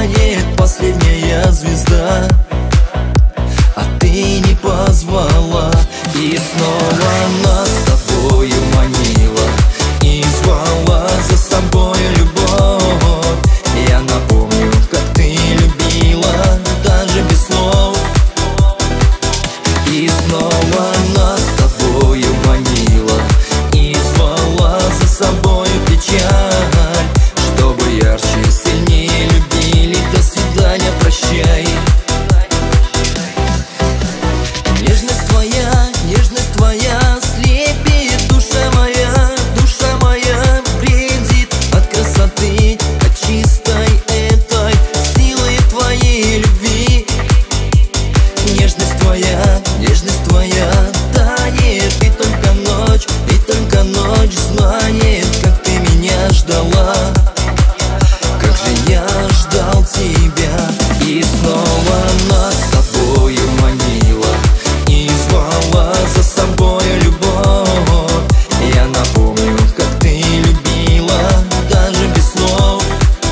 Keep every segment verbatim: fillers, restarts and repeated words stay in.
тает последняя звезда, а ты не позвала. И снова нас с тобою манила и звала за собой любовь. Я напомню, как ты любила, даже без слов. И снова нас с тобою манила и звала за собой печаль, чтобы ярче, сильнее любили. До свидания, прощай. Нежность твоя, нежность твоя слепит, душа моя, душа моя бредит от красоты, от чистой этой силы твоей любви. Нежность твоя, нежность твоя тает, и только ночь, и только ночь знает, как ты меня ждала, как же я ждал тебя. И снова нас с тобою манила и звала за собой любовь. Я напомню, как ты любила, даже без слов.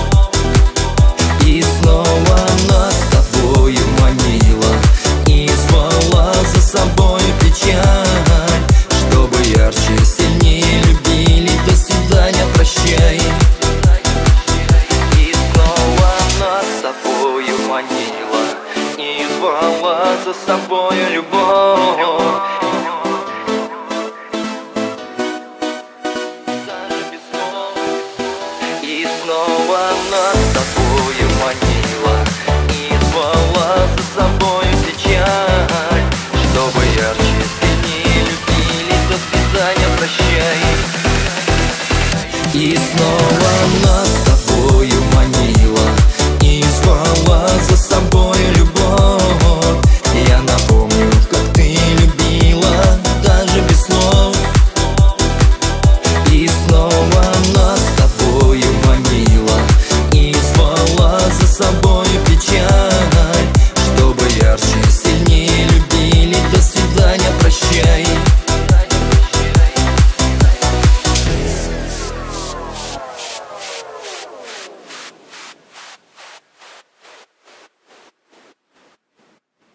И снова нас с тобою манила и звала за собой печаль, чтобы ярче, сильнее любили. До свидания, прощай. И снова нас с тобою манила и звала за собой любовь. Даже без слов. И снова нас с тобою манила и звала за собой печаль, чтобы ярче, сильнее любили. До свидания, прощай. И снова нас с тобою манила и звала за